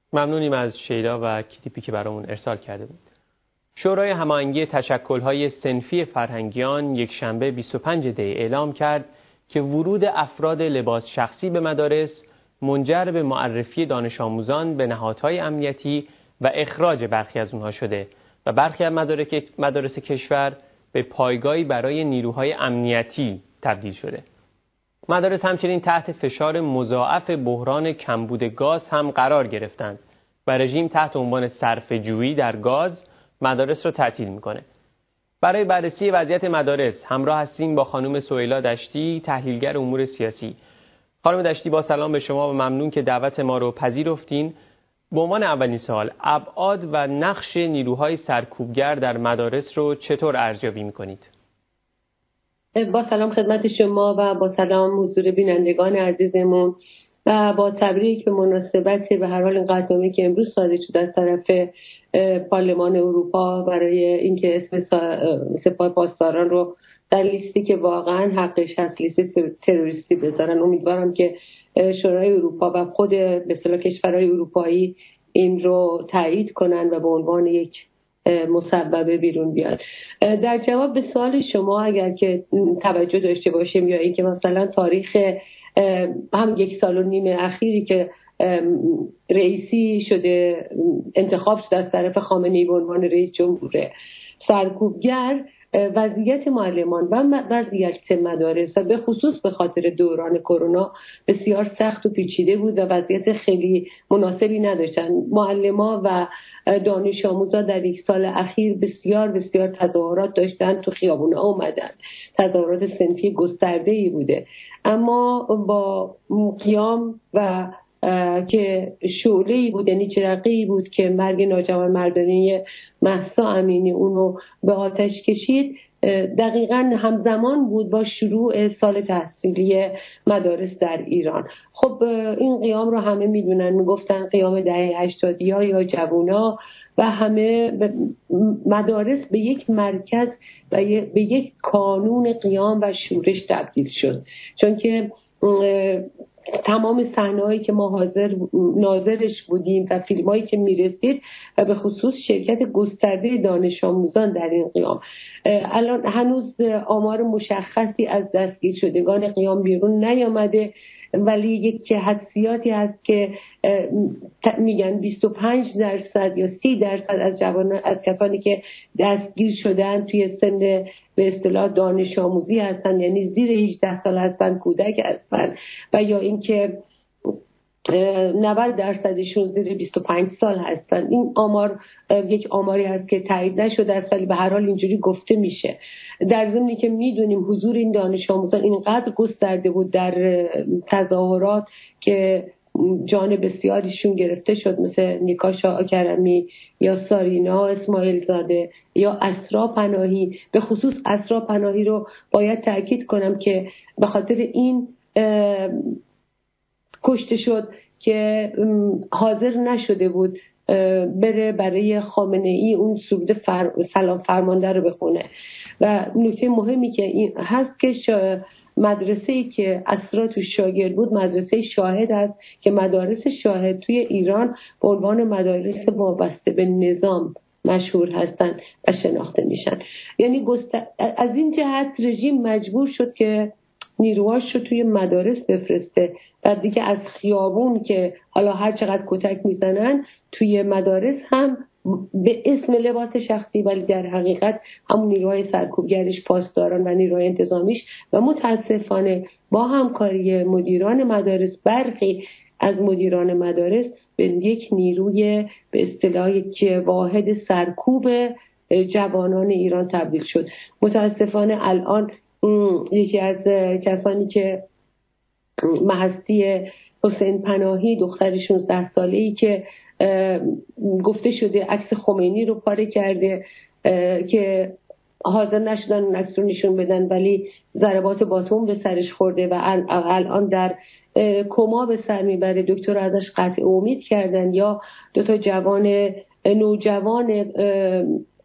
ممنونیم از شیدا و کلیپی که برامون ارسال کرده بود. شورای هماهنگی تشکل‌های صنفی فرهنگیان یک شنبه 25 دی اعلام کرد که ورود افراد لباس شخصی به مدارس منجر به معرفی دانش آموزان به نهادهای امنیتی و اخراج برخی از اونها شده و برخی از مدارس کشور به پایگاهی برای نیروهای امنیتی تبدیل شده. مدارس همچنین تحت فشار مضاعف بحران کمبود گاز هم قرار گرفتند و رژیم تحت عنوان صرفه‌جویی در گاز مدارس رو تعطیل میکنه. برای بررسی وضعیت مدارس همراه هستیم با خانم سهیلا دشتی، تحلیلگر امور سیاسی. خانم دشتی، با سلام به شما و ممنون که دعوت ما رو پذیرفتین. به عنوان اولین سوال، ابعاد و نقش نیروهای سرکوبگر در مدارس رو چطور ارزیابی میکنید؟ با سلام خدمت شما و با سلام حضور بینندگان عزیزمون و با تبریک به مناسبت به هر حال این قطعنامه‌ای که امروز صادر شده از طرف پارلمان اروپا برای اینکه اسم سپاه پاسداران رو در لیستی که واقعا حقش هست لیست تروریستی بذارن. امیدوارم که شورای اروپا و خود به اصطلاح کشورهای اروپایی این رو تایید کنن و به عنوان یک مسببه بیرون بیاد. در جواب به سوال شما اگر که توجه داشته باشیم یا اینکه مثلا تاریخ هم 1.5 سال اخیری که رئیسی شده انتخاب شده از طرف خامنه‌ای به عنوان رئیس جمهور سرکوبگر، وضعیت معلمان و وضعیت مدارس و به خصوص به خاطر دوران کرونا بسیار سخت و پیچیده بود و وضعیت خیلی مناسبی نداشتن. معلمان و دانش آموزا در 1 سال اخیر بسیار بسیار تظاهرات داشتن، تو خیابونا اومدن، تظاهرات صنفی گسترده‌ای بوده، اما با قیام و که شعله‌ای بود، یعنی چراغی بود که مرگ ناجوانمردانه مهسا امینی اونو به آتش کشید، دقیقاً همزمان بود با شروع سال تحصیلی مدارس در ایران. خب این قیام رو همه میدونن، میگفتن قیام دهه 80 یا جوونا، و همه مدارس به یک مرکز و به یک کانون قیام و شورش تبدیل شد، چون که تمام صحنه‌هایی که ما ناظرش بودیم و فیلمایی که میرسید و به خصوص شرکت گسترده دانش آموزان در این قیام، الان هنوز آمار مشخصی از دستگیر شدگان قیام بیرون نیامده، ولی یک حدسیاتی هست که میگن 25% یا 30% از جوانان، از کسانی که دستگیر شدن توی سن به اصطلاح دانش آموزی هستن، یعنی زیر 18 سال هستن، کودک هستن، و یا اینکه 90%شون زیر 25 سال هستن. این آمار یک آماری هست که تایید نشده است، ولی به هر حال اینجوری گفته میشه. در ضمنی که میدونیم حضور این دانش آموزان اینقدر گسترده بود در تظاهرات که جان بسیاریشون گرفته شد، مثل نیکا شاه کرمی یا سارینا اسماعیل زاده یا اسرا پناهی. به خصوص اسرا پناهی رو باید تاکید کنم که به خاطر این کشته شد که حاضر نشده بود بره برای خامنه‌ای اون سرود سلام فرمانده رو بخونه. و نکته مهمی که این هست که مدرسه‌ای که اسرا تو شاگرد بود مدرسه شاهد است که مدارس شاهد توی ایران به عنوان مدارس وابسته به نظام مشهور هستند و شناخته میشن. یعنی از این جهت رژیم مجبور شد که نیروهاش رو توی مدارس بفرسته و دیگه از خیابون که حالا هر چقدر کتک میزنن توی مدارس هم به اسم لباس شخصی، ولی در حقیقت همون نیروهای سرکوبگرش، پاسداران و نیروهای انتظامیش و متاسفانه با همکاری مدیران مدارس، برخی از مدیران مدارس به یک نیروی به اصطلاح یک واحد سرکوب جوانان ایران تبدیل شد. متاسفانه الان یکی از کسانی که مهستی حسین پناهی، دختر 16 ساله‌ای که گفته شده عکس خمینی رو پاره کرده که حاضر نشدن اون عکس رو نشون بدن، ولی ضربات باتوم به سرش خورده و الان در کما به سر میبره. دکتر ازش قطع امید کردن. یا 2 جوان نوجوان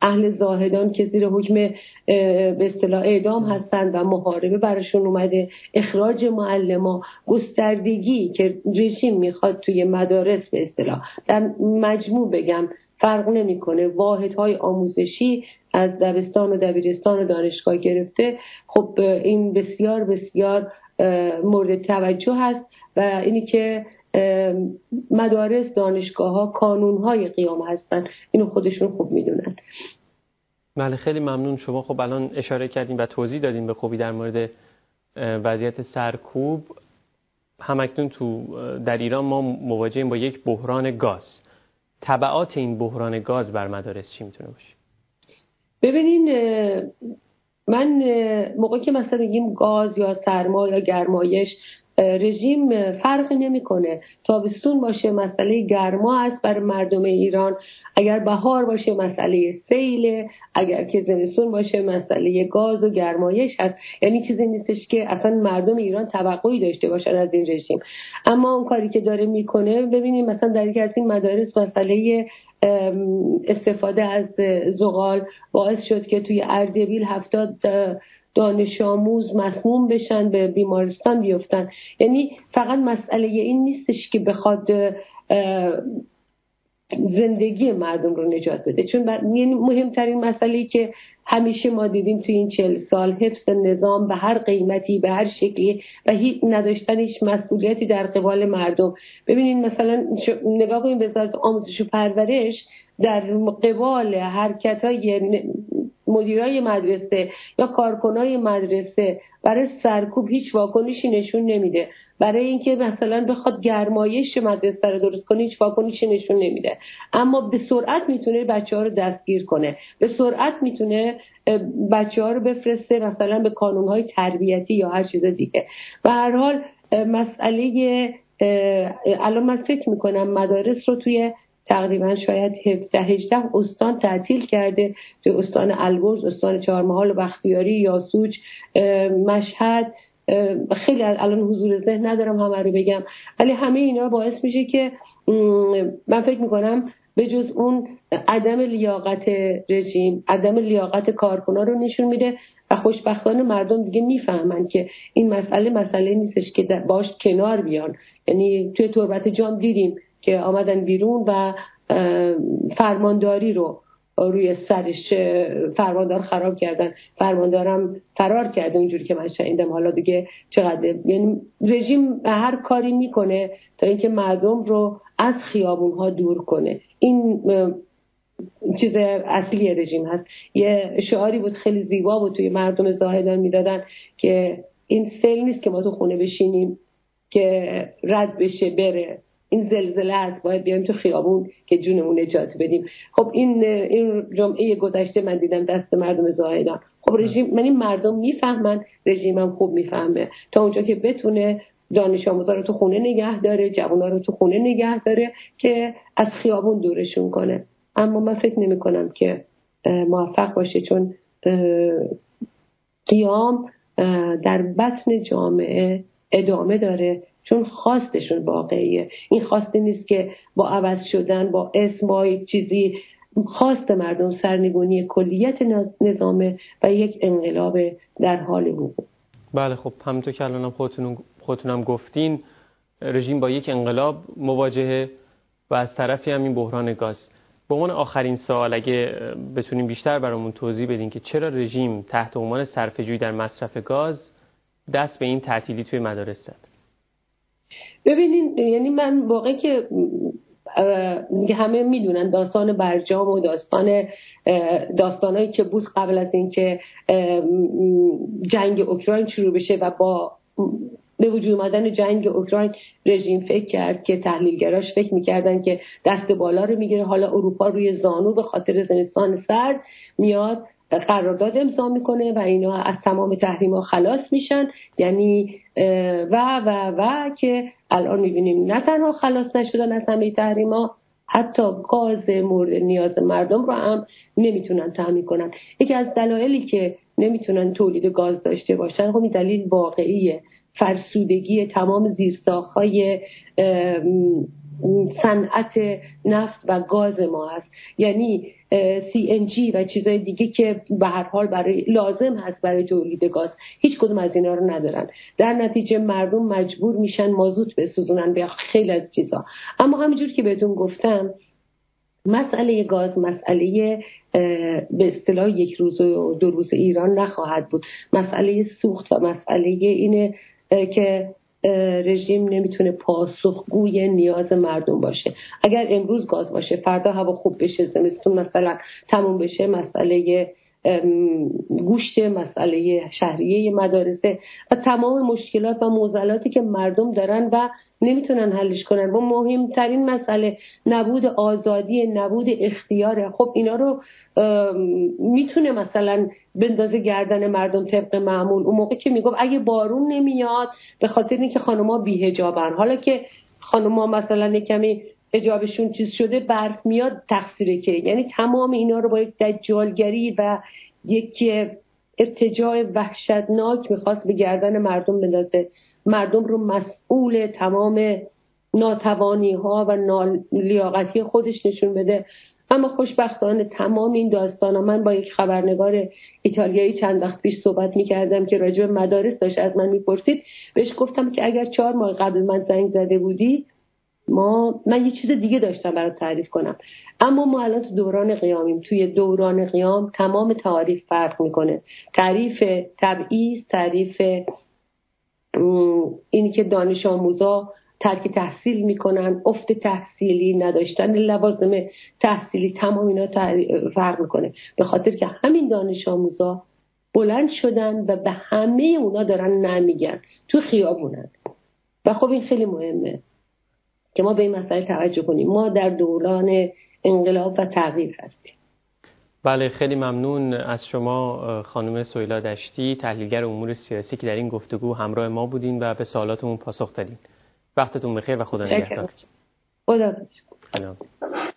اهل زاهدان که زیر حکم به اصطلاح اعدام هستند و محاربه براشون اومده، اخراج معلما، گستردگی که رژیم میخواد توی مدارس به اصطلاح، در مجموع بگم فرق نمیکنه، واحدهای آموزشی از دبستان و دبیرستان و دانشگاه گرفته، خب این بسیار بسیار مورد توجه هست و اینی که مدارس، دانشگاه ها کانون قیام هستن، اینو خودشون خوب میدونن. بله خیلی ممنون. شما خب الان اشاره کردین و توضیح دادین به خوبی در مورد وضعیت سرکوب. همکنون در ایران ما مواجهیم با یک بحران گاز. تبعات این بحران گاز بر مدارس چی میتونه باشه؟ ببینین، من موقعی که مثلا میگیم گاز یا سرما یا گرمایش، رژیم فرقی نمیکنه. تابستون باشه مسئله گرما است برای مردم ایران، اگر بهار باشه مسئله سیل، اگر که زمستون باشه مسئله گاز و گرمایش هست. یعنی چیزی نیستش که اصلا مردم ایران توقعی داشته باشن از این رژیم. اما اون کاری که داره میکنه، ببینید مثلا در یکی از این مدارس مسئله استفاده از زغال باعث شد که توی اردبیل 70 دانش آموز مسموم بشن، به بیمارستان بیفتن. یعنی فقط مسئله این نیستش که بخواد زندگی مردم رو نجات بده، چون یعنی مهمترین مسئله‌ای که همیشه ما دیدیم توی این 40 سال، حفظ نظام به هر قیمتی، به هر شکلی و نداشتن هیچ مسئولیتی در قبال مردم. ببینید مثلا نگاه کنید وزارت آموزش و پرورش در قبال حرکت‌های مدیرای مدرسه یا کارکنای مدرسه برای سرکوب هیچ واکنشی نشون نمیده. برای اینکه مثلا بخواد گرمایش مدرسه رو درست کنه هیچ واکنشی نشون نمیده، اما به سرعت میتونه بچه‌ها رو دستگیر کنه، به سرعت میتونه بچه‌ها رو بفرسته مثلا به کانون‌های تربیتی یا هر چیز دیگه. به هر حال مسئله الان من فکر میکنم مدارس رو توی تقریبا شاید 17-18 استان تعطیل کرده، توی استان البرز، استان چهارمحال و بختیاری، یاسوج، مشهد، خیلی الان حضور ذهن ندارم همه رو بگم، ولی همه اینا باعث میشه که من فکر میکنم به جز اون عدم لیاقت رژیم، عدم لیاقت کارکنان رو نشون میده و خوشبختانه مردم دیگه میفهمن که این مسئله نیستش که باش کنار بیان. یعنی توی تربت جام دیدیم که آمدن بیرون و فرمانداری رو روی سرش فرماندار خراب کردن، فرماندارم فرار کرده اونجوری که من شنیدم. حالا دیگه چقدر، یعنی رژیم هر کاری میکنه تا اینکه مردم رو از خیابونها دور کنه. این چیز اصلی رژیم هست. یه شعاری بود خیلی زیبا بود توی مردم زاهدان میدادن که این سیل نیست که ما تو خونه بشینیم که رد بشه بره، این زلزله است، باید بیایم تو خیابون که جونمون نجات بدیم. خب این جمعه گذشته من دیدم دست مردم زاهدان. خب رژیم، من این مردم میفهمن، رژیمم خوب میفهمه تا اونجا که بتونه دانش آموزا رو تو خونه نگه داره، جوونا رو تو خونه نگه داره که از خیابون دورشون کنه. اما من فکر نمی کنم که موفق باشه، چون قیام در بطن جامعه ادامه داره، چون خواستشون واقعیه. این خواسته نیست که با عوض شدن، با اسم، با یک چیزی. خواست مردم سرنگونی کلیت نظامه و یک انقلاب در حال وقوع. بله خب همونطور که الان خودتونم گفتین، رژیم با یک انقلاب مواجهه و از طرفی هم این بحران گاز. به عنوان آخرین سوال اگه بتونیم بیشتر برامون توضیح بدین که چرا رژیم تحت عنوان صرفه‌جویی در مصرف گاز دست به این تعطیلی توی مدارس زد؟ ببینین، یعنی من واقعی که همه میدونن داستان برجام و داستانایی که بود قبل از اینکه جنگ اوکراین شروع بشه و با به وجود اومدن جنگ اوکراین رژیم فکر کرد که تحلیلگراش فکر میکردن که دست بالا رو میگیره، حالا اروپا روی زانو به خاطر زمستان سرد میاد قرارداد امضا میکنه و اینا از تمام تحریم‌ها خلاص میشن. یعنی و که الان میبینیم نه تنها خلاص نشدن از همه تحریم‌ها، حتی گاز مورد نیاز مردم رو هم نمیتونن تامین کنن. یکی از دلایلی که نمیتونن تولید گاز داشته باشن همین دلیل واقعیه، فرسودگی تمام زیرساخت‌های صنعت نفت و گاز ما هست. یعنی CNG و چیزهای دیگه که به هر حال برای لازم هست برای تولید گاز، هیچ کدوم از اینا رو ندارن. در نتیجه مردم مجبور میشن مازوت بسوزونن به خیلی از چیزا. اما همونجور که بهتون گفتم مسئله گاز مسئله به اصطلاح یک روز و دو روز ایران نخواهد بود. مسئله سوخت و مسئله اینه که رژیم نمیتونه پاسخگوی نیاز مردم باشه. اگر امروز گاز باشه، فردا هوا خوب بشه، زمستون مثلا تموم بشه، مسئله گوشت، مسئله شهریه مدارسه و تمام مشکلات و معضلاتی که مردم دارن و نمیتونن حلش کنن و مهمترین مسئله نبود آزادی، نبود اختیاره. خب اینا رو میتونه مثلا بندازه گردن مردم طبق معمول. اون موقع که میگم اگه بارون نمیاد به خاطر اینکه خانوما بی‌حجابن، حالا که خانوما مثلا کمی حجابشون چیز شده برف میاد تقصیر که؟ یعنی تمام اینا رو با یک دجالگری و یک ارتجاع وحشتناک میخواست به گردن مردم بندازه، مردم رو مسئول تمام ناتوانی ها و نالیاقتی خودش نشون بده. اما خوشبختانه تمام این داستان ها، من با یک خبرنگار ایتالیایی چند وقت پیش صحبت میکردم که راجع به مدارس داشت از من میپرسید، بهش گفتم که اگر 4 ماه قبل من زنگ زده بودی من یه چیز دیگه داشتم برات تعریف کنم. اما ما الان تو دوران قیامیم. توی دوران قیام تمام تعریف فرق میکنه. تعریف تبعیض، تعریف اینی که دانش آموزا ترک تحصیل میکنن، افت تحصیلی، نداشتن لوازم تحصیلی، تمام اینا فرق میکنه. به خاطر که همین دانش آموزا بلند شدن و به همه اونا دارن نمیگن، تو خیابونن. و خب این خیلی مهمه که ما به این مسئله توجه کنیم. ما در دوران انقلاب و تغییر هستیم. بله، خیلی ممنون از شما خانم سهیلا دشتی، تحلیلگر امور سیاسی که در این گفتگو همراه ما بودین و به سوالاتمون پاسخ دادین. وقتتون بخیر و خدا نگهدار. خدا